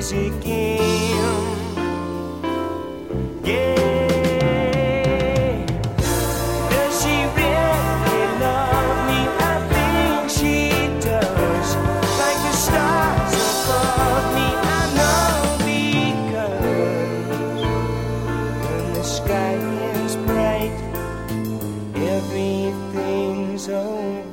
things again. Yeah. Does she really love me? I think she does. Like the stars above me, I know, because when the sky is bright, everything's over.